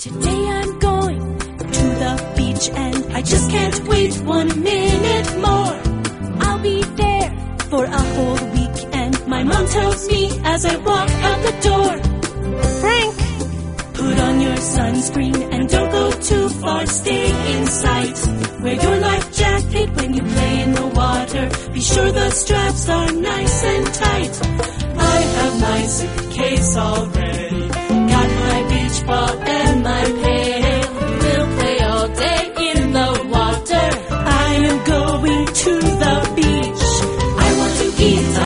Today I'm going to the beach and I just can't wait 1 minute more. I'll be there for a whole week and my mom tells me as I walk out the door, Frank, put on your sunscreen and don't go too far, stay in sight. Wear your life jacket when you play in the water, be sure the straps are nice and tight. I have my suitcase all ready.